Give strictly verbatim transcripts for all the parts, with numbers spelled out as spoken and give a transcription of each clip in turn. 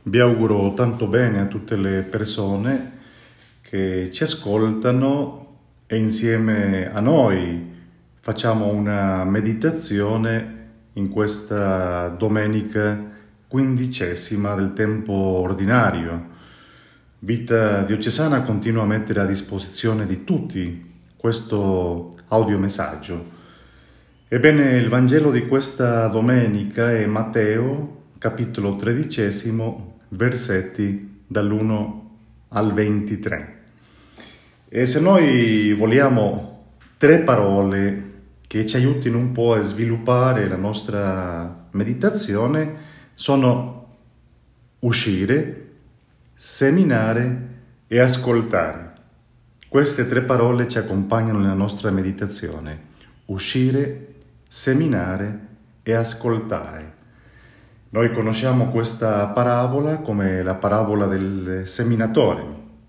Vi auguro tanto bene a tutte le persone che ci ascoltano e insieme a noi facciamo una meditazione in questa domenica quindicesima del tempo ordinario. Vita Diocesana continua a mettere a disposizione di tutti questo audiomessaggio. Ebbene, il Vangelo di questa domenica è Matteo, capitolo tredicesimo, versetti dall'uno al ventitré. E se noi vogliamo tre parole che ci aiutino un po' a sviluppare la nostra meditazione, sono uscire, seminare e ascoltare. Queste tre parole ci accompagnano nella nostra meditazione: uscire, seminare e ascoltare. Noi conosciamo questa parabola come la parabola del seminatore.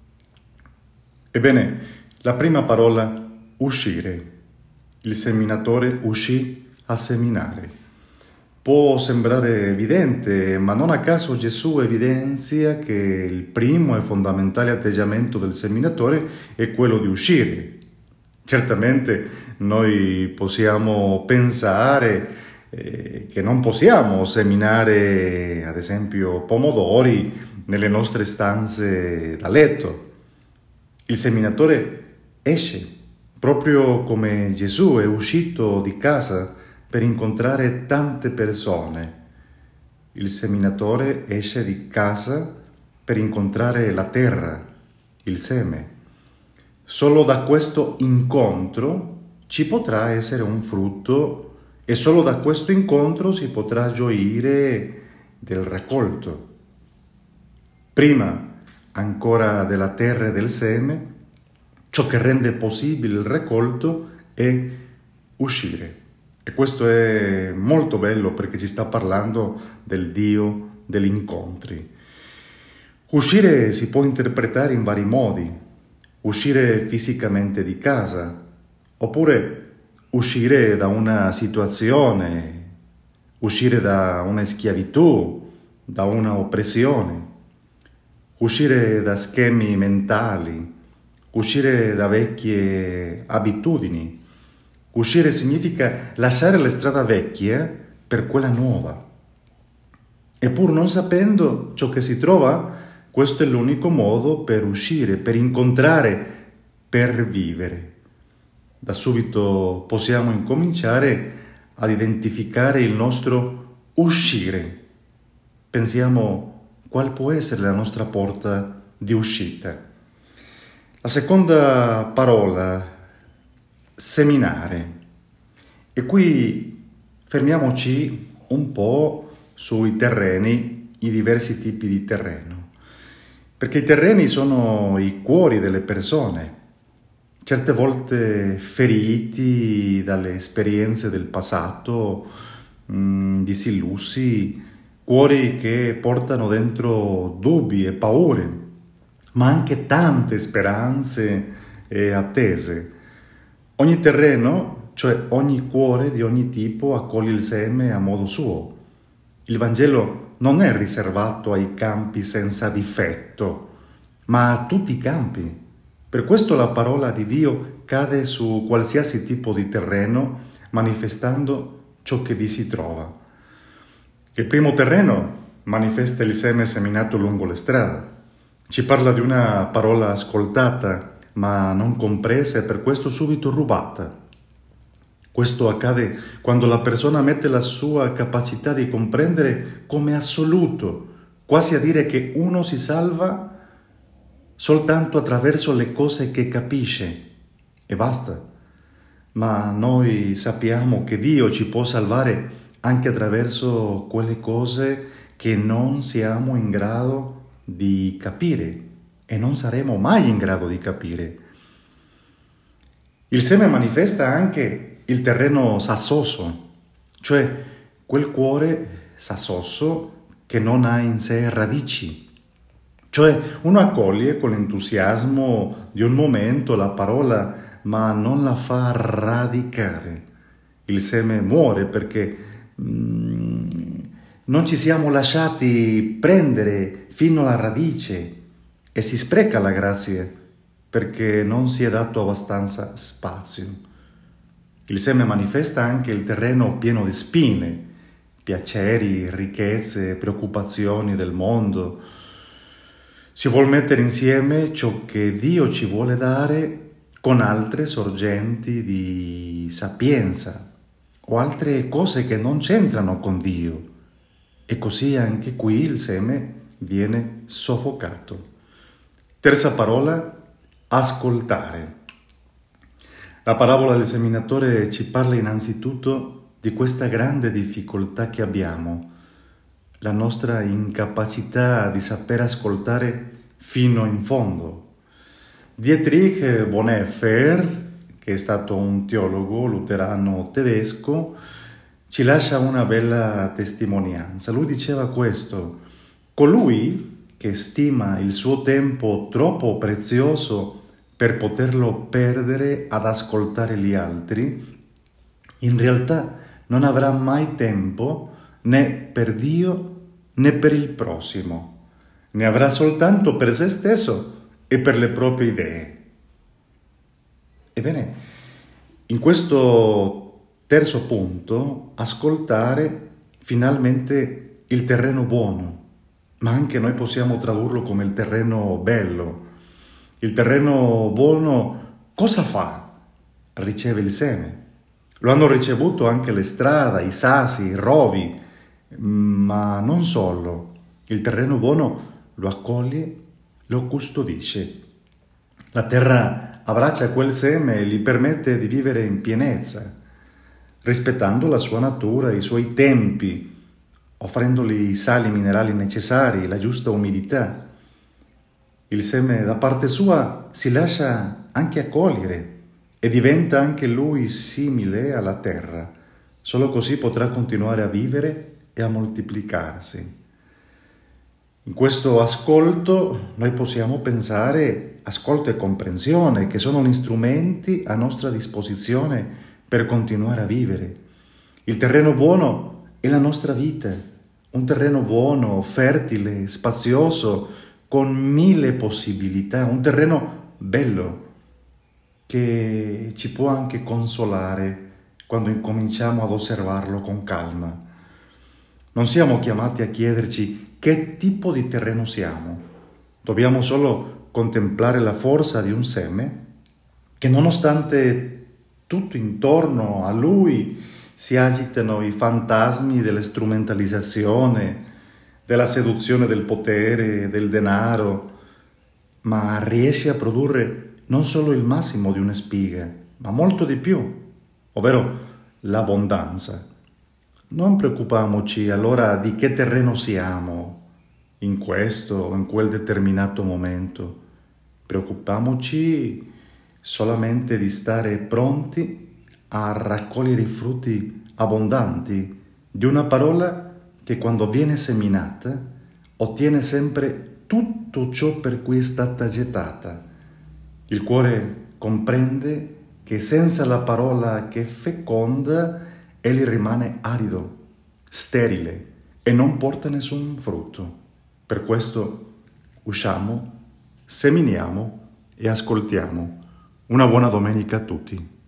Ebbene, la prima parola, uscire. Il seminatore uscì a seminare. Può sembrare evidente, ma non a caso Gesù evidenzia che il primo e fondamentale atteggiamento del seminatore è quello di uscire. Certamente noi possiamo pensare eh, che non possiamo seminare, ad esempio, pomodori nelle nostre stanze da letto. Il seminatore esce, proprio come Gesù è uscito di casa per incontrare tante persone. Il seminatore esce di casa per incontrare la terra, il seme. Solo da questo incontro ci potrà essere un frutto e solo da questo incontro si potrà gioire del raccolto. Prima ancora della terra e del seme, ciò che rende possibile il raccolto è uscire. E questo è molto bello perché ci sta parlando del Dio degli incontri. Uscire si può interpretare in vari modi. Uscire fisicamente di casa, oppure uscire da una situazione, uscire da una schiavitù, da una oppressione, uscire da schemi mentali, uscire da vecchie abitudini. Uscire significa lasciare la strada vecchia per quella nuova. E pur non sapendo ciò che si trova, questo è l'unico modo per uscire, per incontrare, per vivere. Da subito possiamo incominciare ad identificare il nostro uscire. Pensiamo qual può essere la nostra porta di uscita. La seconda parola, seminare. E qui fermiamoci un po' sui terreni, i diversi tipi di terreno. Perché i terreni sono i cuori delle persone, certe volte feriti dalle esperienze del passato, mh, disillusi, cuori che portano dentro dubbi e paure, ma anche tante speranze e attese. Ogni terreno, cioè ogni cuore di ogni tipo, accoglie il seme a modo suo. Il Vangelo non è riservato ai campi senza difetto, ma a tutti i campi. Per questo la parola di Dio cade su qualsiasi tipo di terreno, manifestando ciò che vi si trova. Il primo terreno manifesta il seme seminato lungo le strade. Ci parla di una parola ascoltata, ma non compresa e per questo subito rubata. Questo accade quando la persona mette la sua capacità di comprendere come assoluto, quasi a dire che uno si salva soltanto attraverso le cose che capisce e basta. Ma noi sappiamo che Dio ci può salvare anche attraverso quelle cose che non siamo in grado di capire e non saremo mai in grado di capire. Il seme manifesta anche il terreno sassoso, cioè quel cuore sassoso che non ha in sé radici. Cioè uno accoglie con l'entusiasmo di un momento la parola, ma non la fa radicare. Il seme muore perché mh, non ci siamo lasciati prendere fino alla radice e si spreca la grazia perché non si è dato abbastanza spazio. Il seme manifesta anche il terreno pieno di spine, piaceri, ricchezze, preoccupazioni del mondo. Si vuol mettere insieme ciò che Dio ci vuole dare con altre sorgenti di sapienza o altre cose che non c'entrano con Dio. E così anche qui il seme viene soffocato. Terza parola, ascoltare. La parabola del seminatore ci parla innanzitutto di questa grande difficoltà che abbiamo, la nostra incapacità di saper ascoltare fino in fondo. Dietrich Bonhoeffer, che è stato un teologo luterano tedesco, ci lascia una bella testimonianza. Lui diceva questo: colui che stima il suo tempo troppo prezioso per poterlo perdere ad ascoltare gli altri, in realtà non avrà mai tempo né per Dio né per il prossimo, ne avrà soltanto per se stesso e per le proprie idee. Ebbene, in questo terzo punto, ascoltare finalmente il terreno buono, ma anche noi possiamo tradurlo come il terreno bello. Il terreno buono cosa fa? Riceve il seme. Lo hanno ricevuto anche le strade, i sassi, i rovi, ma non solo. Il terreno buono lo accoglie, lo custodisce. La terra abbraccia quel seme e gli permette di vivere in pienezza, rispettando la sua natura, i suoi tempi, offrendogli i sali minerali necessari, la giusta umidità. Il seme da parte sua si lascia anche accogliere e diventa anche lui simile alla terra. Solo così potrà continuare a vivere e a moltiplicarsi. In questo ascolto noi possiamo pensare ascolto e comprensione, che sono strumenti a nostra disposizione per continuare a vivere. Il terreno buono è la nostra vita, un terreno buono, fertile, spazioso, con mille possibilità, un terreno bello che ci può anche consolare quando incominciamo ad osservarlo con calma. Non siamo chiamati a chiederci che tipo di terreno siamo. Dobbiamo solo contemplare la forza di un seme che, nonostante tutto intorno a lui si agitano i fantasmi della strumentalizzazione, della seduzione del potere, del denaro, ma riesce a produrre non solo il massimo di una spiga, ma molto di più, ovvero l'abbondanza. Non preoccupiamoci allora di che terreno siamo in questo o in quel determinato momento. Preoccupiamoci solamente di stare pronti a raccogliere i frutti abbondanti di una parola che, quando viene seminata, ottiene sempre tutto ciò per cui è stata gettata. Il cuore comprende che senza la parola che feconda egli rimane arido, sterile e non porta nessun frutto. Per questo usciamo, seminiamo e ascoltiamo. Una buona domenica a tutti.